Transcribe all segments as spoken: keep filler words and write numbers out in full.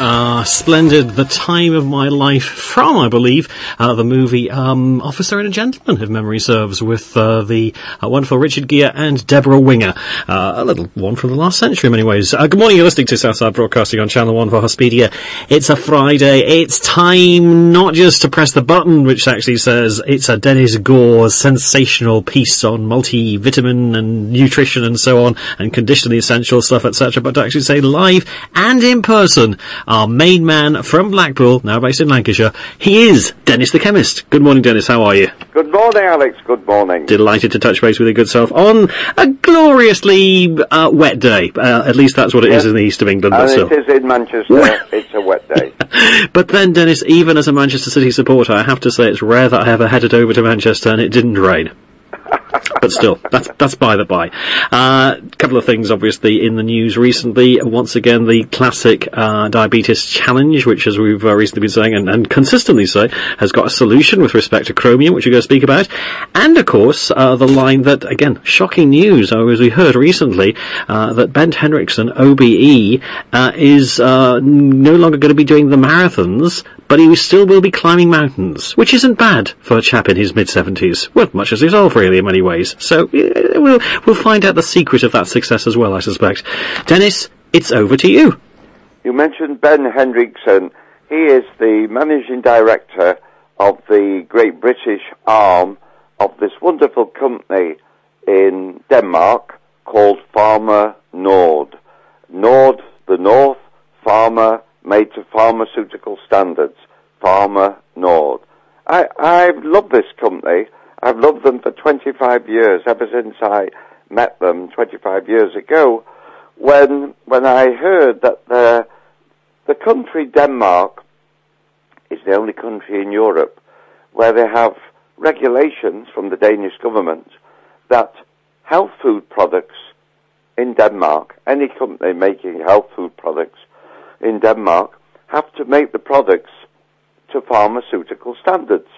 Uh, splendid. The Time of My Life from, I believe, uh, the movie um, Officer and a Gentleman, if memory serves, with uh, the uh, wonderful Richard Gere and Deborah Winger. Uh, a little one from the last century in many ways. Uh, good morning, you're listening to Southside Broadcasting on Channel one for Hospedia. It's a Friday. It's time not just to press the button, which actually says it's a Dennis Gore sensational piece on multivitamin and nutrition and so on, and conditionally essential stuff, et cetera, but to actually say live and in person, our main man from Blackpool, now based in Lancashire, he is Dennis the Chemist. Good morning, Dennis. How are you? Good morning, Alex. Good morning. Delighted to touch base with your good self on a gloriously uh, wet day. Uh, at least that's what it yes. is in the east of England. And but still. It is in Manchester. It's a wet day. But then, Dennis, even as a Manchester City supporter, I have to say it's rare that I ever headed over to Manchester and it didn't rain. But still, that's that's by the by. A uh, couple of things, obviously, in the news recently. Once again, the classic uh, diabetes challenge, which, as we've uh, recently been saying, and, and consistently say, has got a solution with respect to chromium, which we're going to speak about. And, of course, uh, the line that, again, shocking news, uh, as we heard recently, uh, that Bent Henriksen, O B E, uh, is uh, no longer going to be doing the marathons, but he still will be climbing mountains, which isn't bad for a chap in his mid-seventies. Well, much as himself, really, in many ways. So uh, we'll we'll find out the secret of that success as well, I suspect. Dennis, it's over to you. You mentioned Ben Henriksen. He is the managing director of the Great British arm of this wonderful company in Denmark called Pharma Nord. Nord, the North, Pharma, made to pharmaceutical standards. Pharma Nord. I, I love this company. I've loved them for twenty-five years, ever since I met them twenty-five years ago, when when I heard that the, the country Denmark is the only country in Europe where they have regulations from the Danish government that health food products in Denmark, any company making health food products in Denmark, have to make the products to pharmaceutical standards.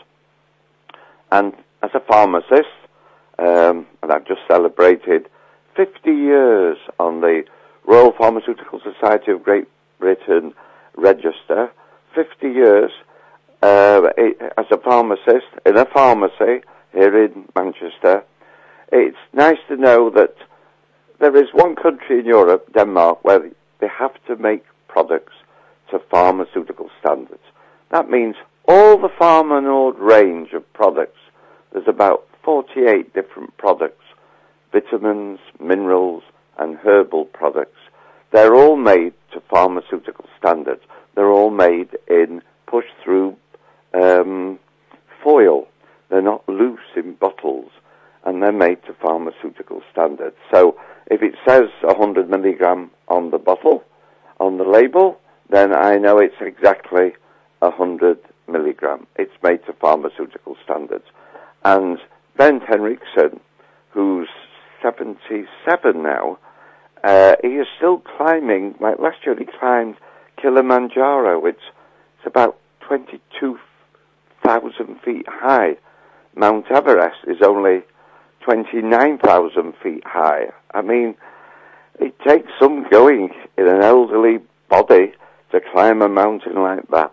And as a pharmacist, um, and I've just celebrated fifty years on the Royal Pharmaceutical Society of Great Britain register, fifty years uh, as a pharmacist in a pharmacy here in Manchester, it's nice to know that there is one country in Europe, Denmark, where they have to make products to pharmaceutical standards. That means all the Pharma Nord range of products, there's about forty-eight different products, vitamins, minerals, and herbal products. They're all made to pharmaceutical standards. They're all made in push-through um, foil. They're not loose in bottles, and they're made to pharmaceutical standards. So if it says one hundred milligram on the bottle, on the label, then I know it's exactly one hundred milligram. It's made to pharmaceutical standards. And Ben Henriksen, who's seventy-seven now, uh, he is still climbing. Like last year he climbed Kilimanjaro. It's, it's about twenty-two thousand feet high. Mount Everest is only twenty-nine thousand feet high. I mean, it takes some going in an elderly body to climb a mountain like that.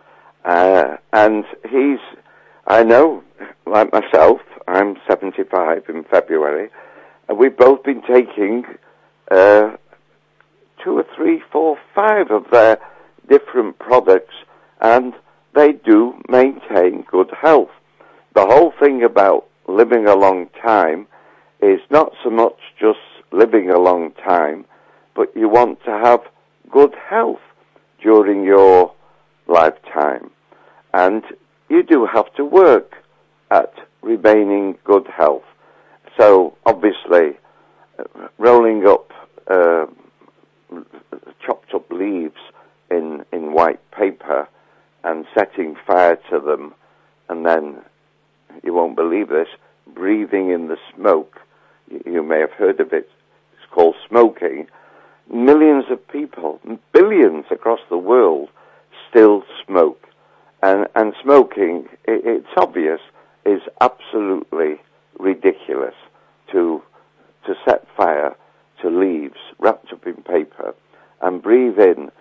Uh, and he's, I know, like myself, I'm seventy-five in February, and we've both been taking uh, two or three, four, five of their different products, and they do maintain good health. The whole thing about living a long time is not so much just living a long time, but you want to have good health during your lifetime. And you do have to work at remaining good health. So, obviously, uh, rolling up uh, chopped up leaves in, in white paper and setting fire to them, and then, you won't believe this, breathing in the smoke. You, you may have heard of it. It's called smoking. Millions of people, billions across the world, still smoke. And, and smoking, it, it's obvious, is absolutely ridiculous to to set fire to leaves wrapped up in paper and breathe in four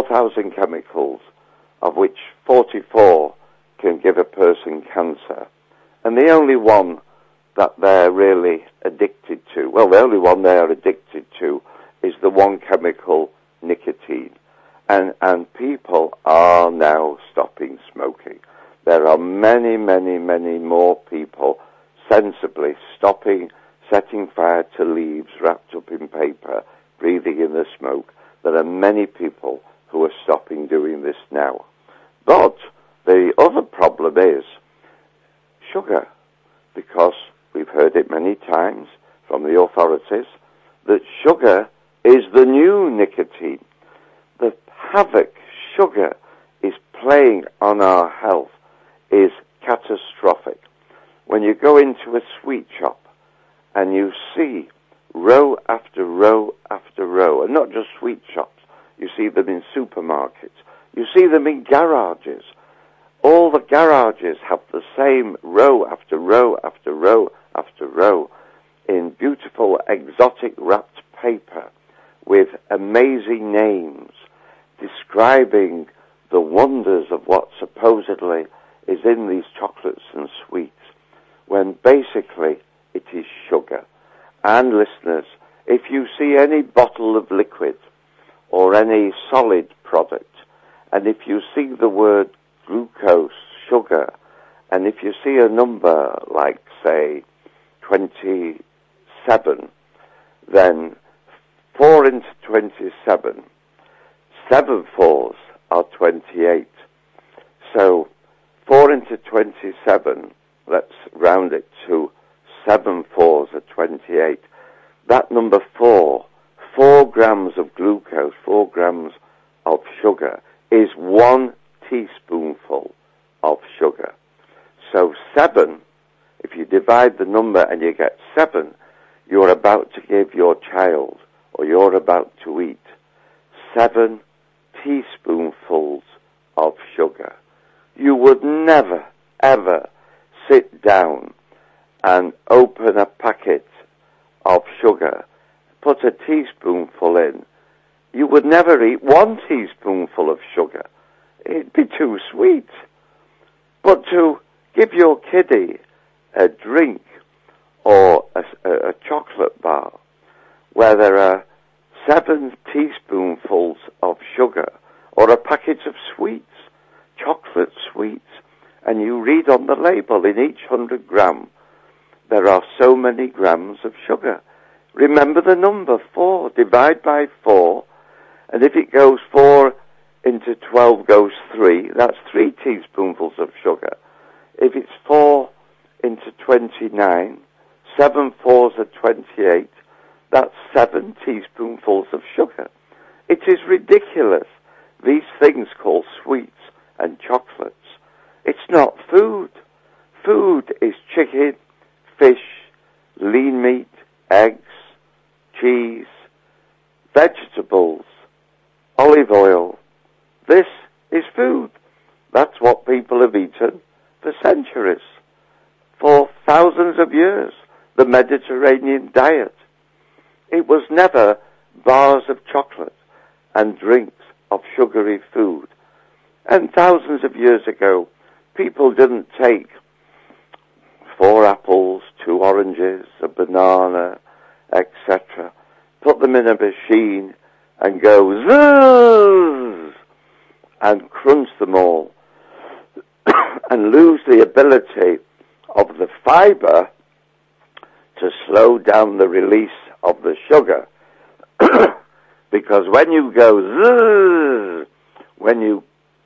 thousand chemicals, of which forty-four can give a person cancer. And the only one that they're really addicted to, well, the only one they're addicted to is the one chemical, nicotine. And, and people are now stopping smoking. There are many, many, many more people sensibly stopping, setting fire to leaves wrapped up in paper, breathing in the smoke. There are many people who are stopping doing this now. But the other problem is sugar, because we've heard it many times from the authorities that sugar is the new nicotine. The havoc sugar is playing on our health is catastrophic. When you go into a sweet shop and you see row after row after row, and not just sweet shops, you see them in supermarkets, you see them in garages. All the garages have the same row after row after row after row in beautiful exotic wrapped paper with amazing names describing the wonders of what supposedly is in these chocolates and sweets, when basically it is sugar. And listeners, if you see any bottle of liquid or any solid product, and if you see the word glucose, sugar, and if you see a number like, say, twenty-seven, then four into twenty-seven, seven fours are twenty-eight. So four into twenty-seven, let's round it to seven fours are twenty-eight. That number four, four grams of glucose, four grams of sugar, is one teaspoonful of sugar. So seven, if you divide the number and you get seven, you're about to give your child, or you're about to eat, seven teaspoonfuls of sugar. You would never, ever sit down and open a packet of sugar, put a teaspoonful in. You would never eat one teaspoonful of sugar. It'd be too sweet. But to give your kiddie a drink or a, a, a chocolate bar where there are seven teaspoonfuls of sugar, or a packet of sweets, chocolate sweets, and you read on the label in each hundred gram, there are so many grams of sugar. Remember the number four, divide by four, and if it goes four into twelve goes three, that's three teaspoonfuls of sugar. If it's four into twenty-nine, seven fours are twenty-eight, that's seven teaspoonfuls of sugar. It is ridiculous. These things called sweets and chocolates. It's not food. Food is chicken, fish, lean meat, eggs, cheese, vegetables, olive oil. This is food. That's what people have eaten for centuries, for thousands of years, the Mediterranean diet. It was never bars of chocolate and drinks of sugary food. And thousands of years ago, people didn't take four apples, two oranges, a banana, et cetera, put them in a machine and go zzz and crunch them all and lose the ability of the fiber to slow down the release of the sugar. Because when you go zzz, when you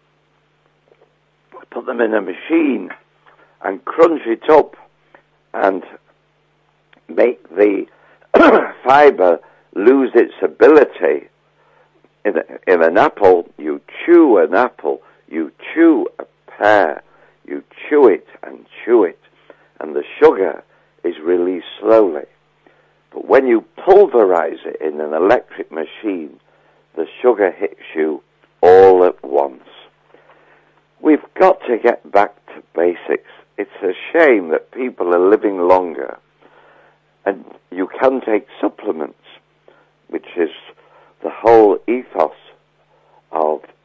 put them in a machine and crunch it up and make the fiber lose its ability, in, a, in an apple, you chew an apple, you chew a pear, you chew it and chew it, and the sugar is released slowly. But when you pulverize it in an electric machine, the sugar hits you all at once. We've got to get back to basics. It's a shame that people are living longer. And you can take supplements, which is the whole ethos of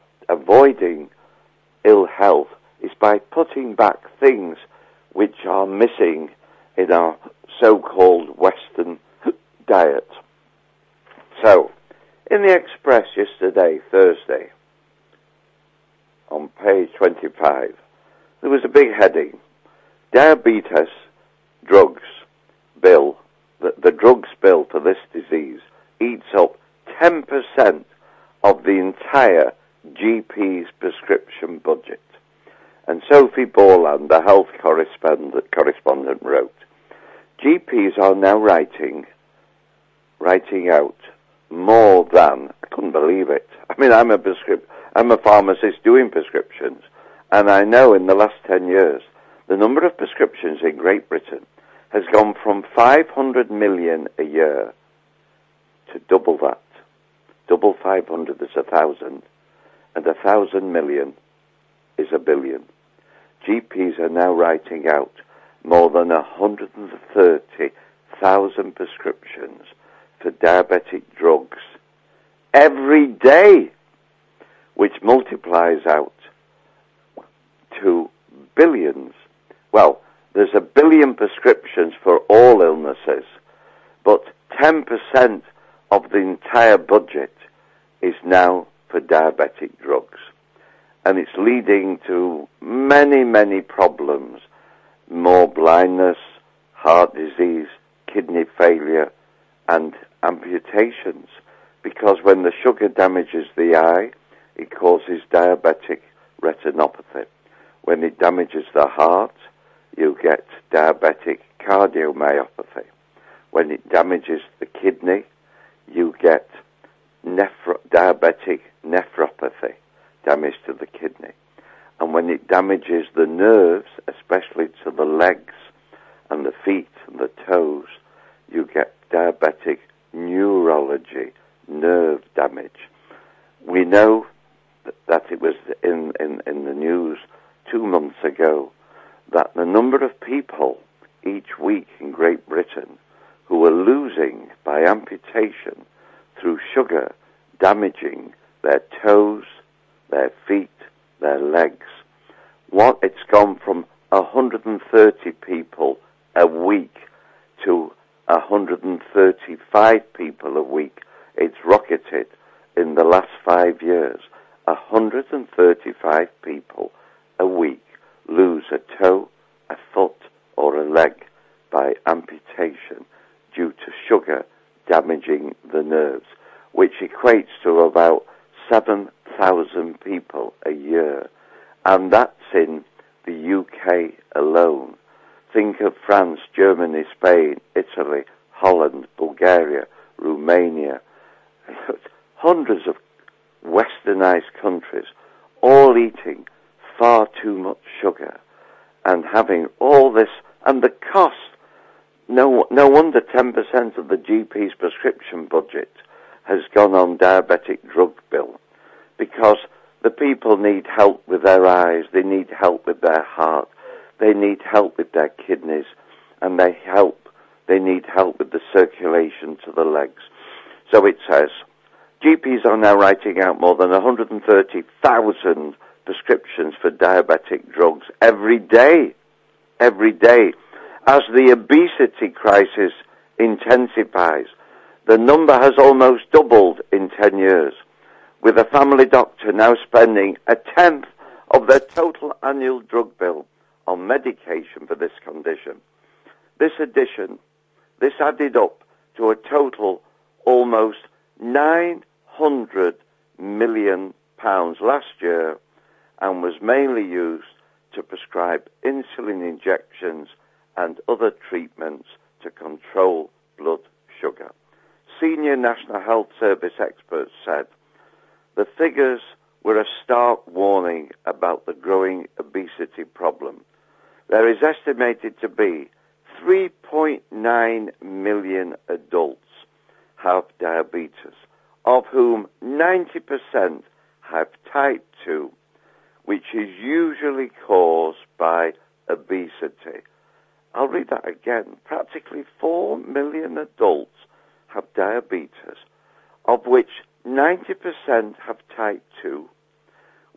avoiding ill health is by putting back things which are missing in our so-called Western diet. So, in the Express yesterday, Thursday, on page twenty-five, there was a big heading, Diabetes Drugs Bill, the, the drugs bill for this disease eats up ten percent of the entire G P's prescription budget. And Sophie Borland, the health correspondent, correspondent wrote, G Ps are now writing, writing out more than, I couldn't believe it. I mean, I'm a prescrip- I'm a pharmacist doing prescriptions, and I know in the last ten years, the number of prescriptions in Great Britain has gone from five hundred million a year to double that. Double five hundred is a thousand, and a thousand million is a billion. G Ps are now writing out more than one hundred thirty thousand prescriptions for diabetic drugs every day, which multiplies out to billions. Well, there's a billion prescriptions for all illnesses, but ten percent of the entire budget is now for diabetic drugs. And it's leading to many, many problems, more blindness, heart disease, kidney failure, and amputations. Because when the sugar damages the eye, it causes diabetic retinopathy. When it damages the heart, you get diabetic cardiomyopathy. When it damages the kidney, you get nephro- diabetic nephropathy, damage to the kidney. And when it damages the nerves, especially to the legs and the feet and the toes, you get diabetic neurology, nerve damage. We know that it was in, in, in the news two months ago that the number of people each week in Great Britain who are losing by amputation through sugar damaging their toes, their feet, their legs. What, it's gone from one hundred thirty people a week to one hundred thirty-five people a week. It's rocketed in the last five years. one hundred thirty-five people a week lose a toe, a foot, or a leg by amputation due to sugar damaging the nerves, which equates to about seven thousand people a year. And that's in the U K alone. Think of France, Germany, Spain, Italy, Holland, Bulgaria, Romania, hundreds of westernized countries, all eating far too much sugar and having all this, and the cost. No, no wonder ten percent of the G P's prescription budget has gone on diabetic drug bill, because the people need help with their eyes, they need help with their heart, they need help with their kidneys, and they help, they need help with the circulation to the legs. So it says, G Ps are now writing out more than one hundred thirty thousand prescriptions for diabetic drugs every day, every day. As the obesity crisis intensifies, the number has almost doubled in ten years, with a family doctor now spending a tenth of their total annual drug bill on medication for this condition. This addition, this added up to a total almost nine hundred million pounds last year, and was mainly used to prescribe insulin injections and other treatments to control blood sugar. Senior National Health Service experts said the figures were a stark warning about the growing obesity problem. There is estimated to be three point nine million adults have diabetes, of whom ninety percent have type two, which is usually caused by obesity. I'll read that again. Practically four million adults have diabetes, of which ninety percent have type two,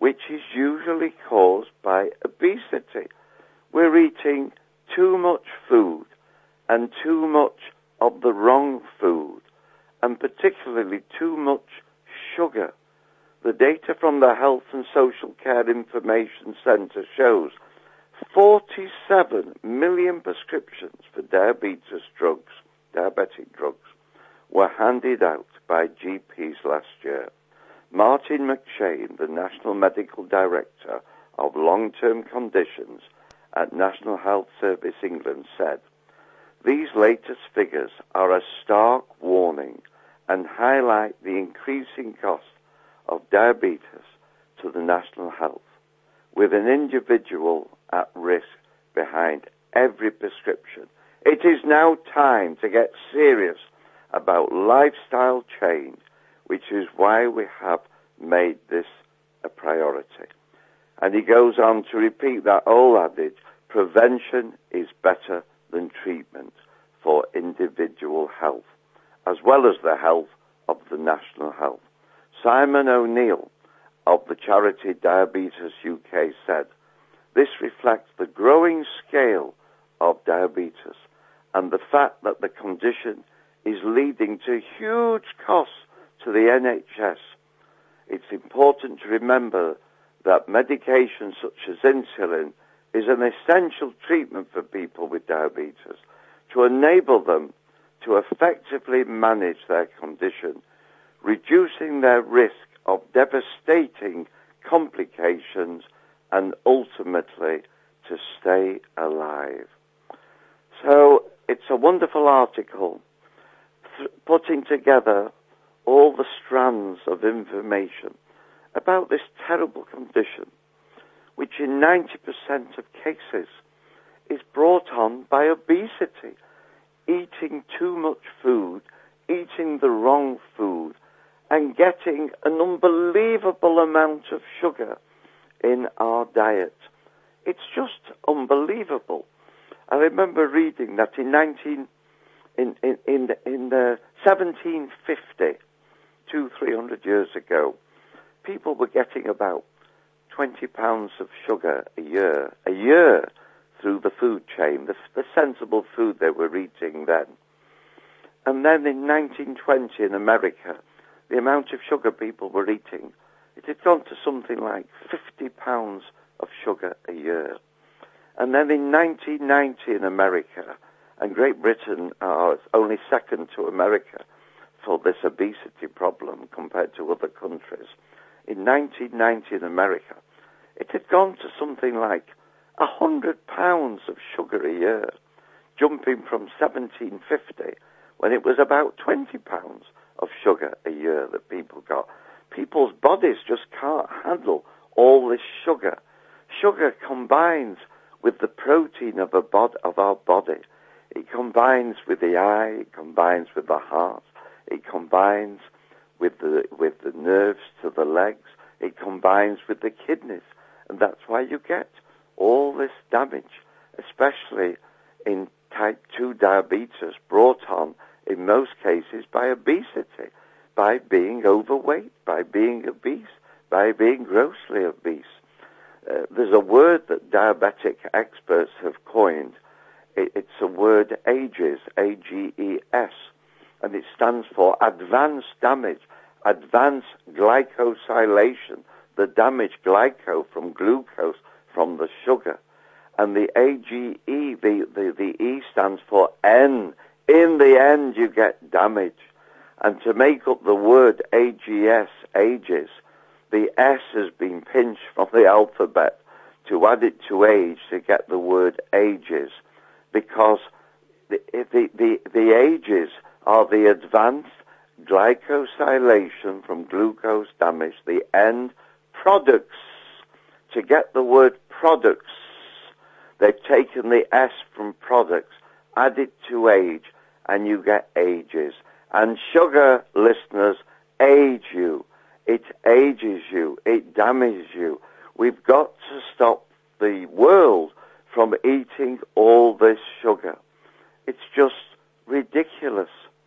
which is usually caused by obesity. We're eating too much food and too much of the wrong food, and particularly too much sugar. The data from the Health and Social Care Information Centre shows forty-seven million prescriptions for diabetes drugs, diabetic drugs, were handed out by G Ps last year. Martin McShane, the National Medical Director of Long-Term Conditions at National Health Service England, said, "These latest figures are a stark warning and highlight the increasing cost of diabetes to the national health, with an individual at risk behind every prescription. It is now time to get serious about lifestyle change, which is why we have made this a priority." And he goes on to repeat that old adage, prevention is better than treatment for individual health, as well as the health of the national health. Simon O'Neill of the charity Diabetes U K said, "This reflects the growing scale of diabetes and the fact that the condition is leading to huge costs to the N H S. It's important to remember that medication such as insulin is an essential treatment for people with diabetes to enable them to effectively manage their condition, reducing their risk of devastating complications and ultimately to stay alive." So it's a wonderful article th- putting together all the strands of information about this terrible condition, which in ninety percent of cases is brought on by obesity, eating too much food, eating the wrong food, and getting an unbelievable amount of sugar in our diet. It's just unbelievable. I remember reading that in nineteen in in in, in the seventeen fifty, two three hundred years ago, people were getting about twenty pounds of sugar a year, a year through the food chain, the, the sensible food they were eating then. And then in nineteen twenty in America, the amount of sugar people were eating, it had gone to something like fifty pounds of sugar a year. And then in nineteen ninety in America, and Great Britain are only second to America for this obesity problem compared to other countries, in nineteen ninety in America, it had gone to something like one hundred pounds of sugar a year, jumping from seventeen fifty, when it was about twenty pounds of sugar a year that people got. People's bodies just can't handle all this sugar. Sugar combines with the protein of, a bod- of our body. It combines with the eye, it combines with the heart, it combines with the, with the nerves to the legs, it combines with the kidneys, and that's why you get all this damage, especially in type two diabetes, brought on in most cases by obesity, by being overweight, by being obese, by being grossly obese. Uh, there's a word that diabetic experts have coined. It, it's a word AGES, A G E S, and it stands for advanced damage, advanced glycosylation, the damage glyco from glucose from the sugar. And the A G E, the, the, the E stands for N. In the end, you get damage. And to make up the word A G S, ages, the S has been pinched from the alphabet to add it to age to get the word ages, because the, the, the, the ages are the advanced glycosylation from glucose damage, the end products. To get the word products, they've taken the S from products, add it to age, and you get ages. And sugar, listeners, age you. It ages you. It damages you. We've got to stop the world from eating all this sugar. It's just ridiculous.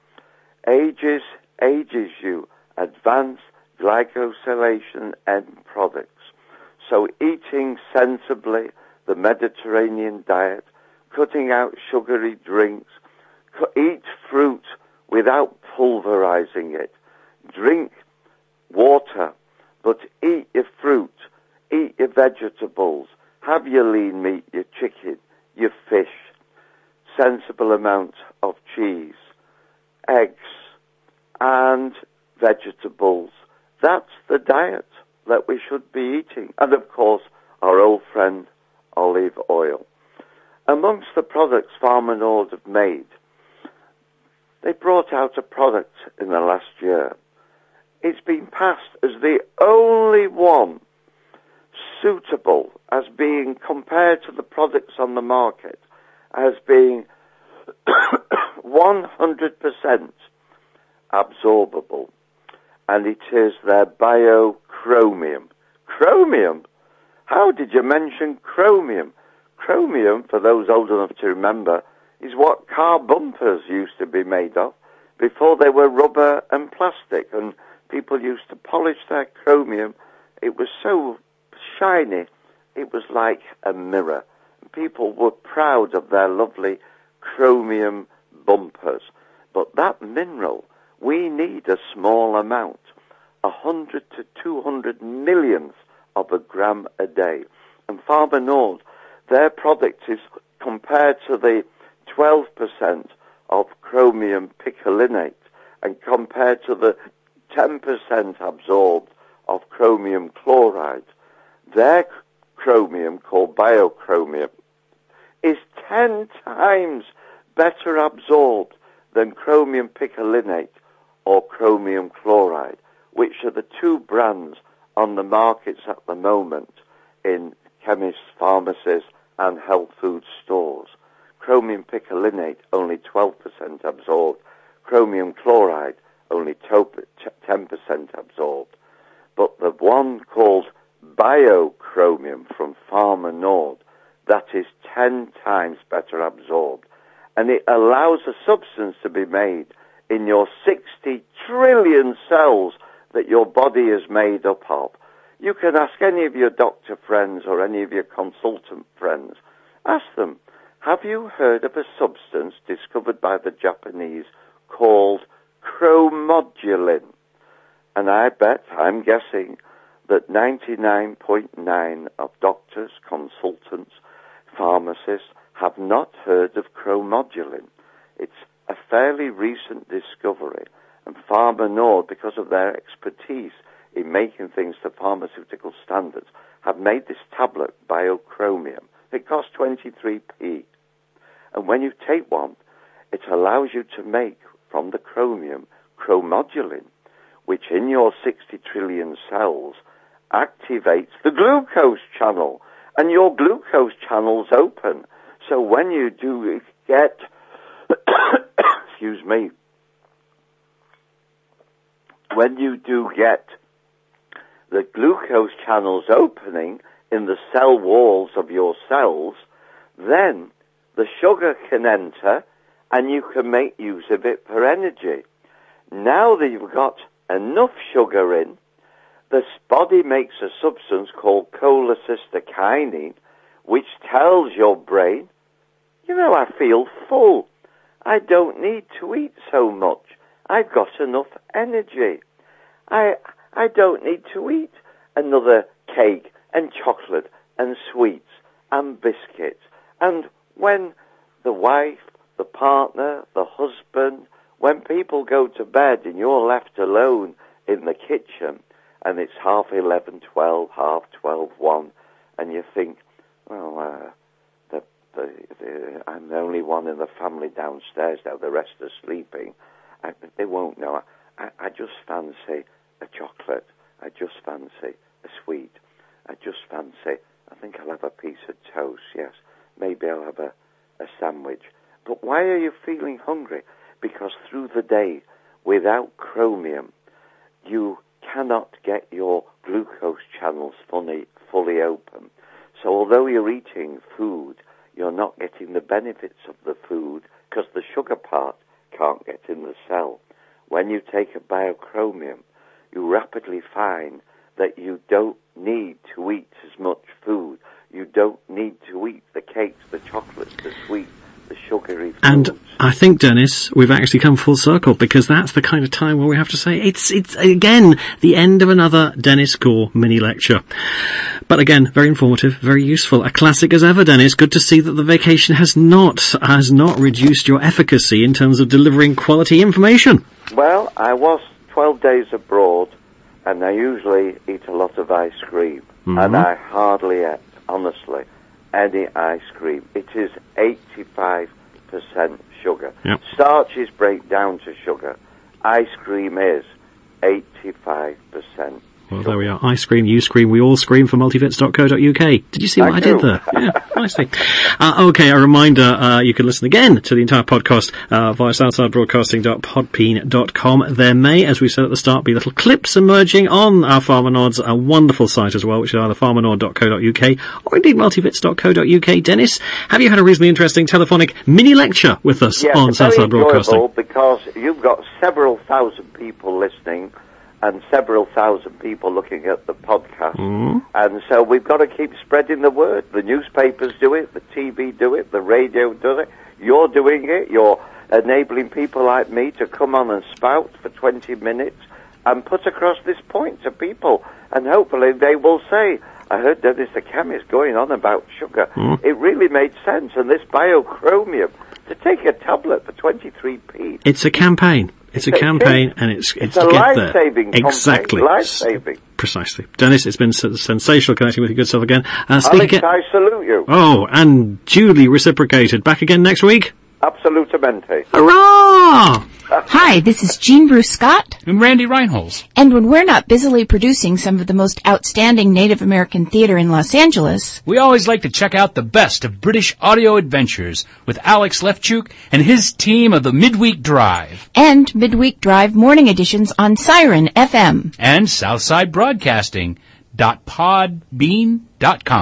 Ages, ages you. Advanced glycosylation end products. So eating sensibly, the Mediterranean diet, cutting out sugary drinks, eat fruit without pulverizing it, drink water, but eat your fruit, eat your vegetables, have your lean meat, your chicken, your fish, sensible amount of cheese, eggs, and vegetables. That's the diet that we should be eating. And of course, our old friend, olive oil. Amongst the products Farmer Nord have made, they brought out a product in the last year. It's been passed as the only one suitable as being, compared to the products on the market, as being one hundred percent absorbable. And it is their biochromium. Chromium? How did you mention chromium? Chromium, for those old enough to remember, is what car bumpers used to be made of before they were rubber and plastic, and people used to polish their chromium. It was so shiny, it was like a mirror. People were proud of their lovely chromium bumpers. But that mineral, we need a small amount, one hundred to two hundred millionths of a gram a day. And Farmer Nord, their product is compared to the twelve percent of chromium picolinate and compared to the ten percent absorbed of chromium chloride. Their chromium, called biochromium, is ten times better absorbed than chromium picolinate or chromium chloride, which are the two brands on the markets at the moment in chemists, pharmacies, and health food stores. Chromium picolinate, only twelve percent absorbed. Chromium chloride, only ten percent absorbed. But the one called biochromium from Farmer Nord, that is ten times better absorbed. And it allows a substance to be made in your sixty trillion cells that your body is made up of. You can ask any of your doctor friends or any of your consultant friends. Ask them, have you heard of a substance discovered by the Japanese called chromodulin? And I bet, I'm guessing, that ninety-nine point nine of doctors, consultants, pharmacists have not heard of chromodulin. It's a fairly recent discovery, and Farmer Nord, because of their expertise in making things to pharmaceutical standards, have made this tablet biochromium. It costs twenty-three p. And when you take one, it allows you to make from the chromium chromodulin, which in your sixty trillion cells activates the glucose channel, and your glucose channel's open. So when you do get, excuse me, when you do get the glucose channels opening in the cell walls of your cells, then the sugar can enter and you can make use of it for energy. Now that you've got enough sugar in, the body makes a substance called cholecystokinin, which tells your brain, you know, I feel full. I don't need to eat so much. I've got enough energy. I I don't need to eat another cake and chocolate and sweets and biscuits. And when the wife, the partner, the husband, when people go to bed and you're left alone in the kitchen and it's half eleven, twelve, half twelve, one, and you think, well, uh, the, the, the, I'm the only one in the family downstairs now, the rest are sleeping. I, they won't know. I, I just fancy a chocolate. I just fancy a sweet. I just fancy, I think I'll have a piece of toast, yes. Maybe I'll have a, a sandwich. But why are you feeling hungry? Because through the day, without chromium, you cannot get your glucose channels fully, fully open. So although you're eating food, you're not getting the benefits of the food because the sugar part can't get in the cell. When you take a biochromium, you rapidly find that you don't need to eat as much food. You don't need to eat the cakes, the chocolates, the sweets, the sugary foods. And I think, Dennis, we've actually come full circle, because that's the kind of time where we have to say it's, it's again, the end of another Dennis Gore mini lecture. But again, very informative, very useful. A classic as ever, Dennis. Good to see that the vacation has not, has not reduced your efficacy in terms of delivering quality information. Well, I was twelve days abroad, and I usually eat a lot of ice cream. Mm-hmm. And I hardly ate, honestly, any ice cream. It is eighty-five percent sugar. Yep. Starches break down to sugar. Ice cream is eighty-five percent. Well, there we are. I scream, you scream, we all scream for multivits dot co dot uk. Did you see what I, I did there? Yeah, nicely. Uh, okay, a reminder, uh, you can listen again to the entire podcast uh, via southside broadcasting dot podbean dot com. There may, as we said at the start, be little clips emerging on our Farmer Nord's a wonderful site as well, which is either farmer nord dot co dot uk or indeed multivits dot co dot uk. Dennis, have you had a reasonably interesting telephonic mini lecture with us yes, on Southside Broadcasting? Because you've got several thousand people listening and several thousand people looking at the podcast. Mm. And so we've got to keep spreading the word. The newspapers do it, the T V do it, the radio does it. You're doing it. You're enabling people like me to come on and spout for twenty minutes and put across this point to people. And hopefully they will say, I heard Dennis the chemist going on about sugar. Mm. It really made sense. And this biochromium, to take a tablet for twenty-three p. It's a campaign. It's a campaign, and it's it's it's a to get life-saving there. Exactly, life-saving. Precisely, Dennis. It's been sensational connecting with you, good self again. Uh, Alex, again. I salute you. Oh, and duly reciprocated. Back again next week. Absolutamente. Hurrah! Hi, this is Jean Bruce Scott. And Randy Reinholz. And when we're not busily producing some of the most outstanding Native American theater in Los Angeles, we always like to check out the best of British audio adventures with Alex Lefchuk and his team of the Midweek Drive. And Midweek Drive morning editions on Siren F M. And Southside Broadcasting dot podbean dot com.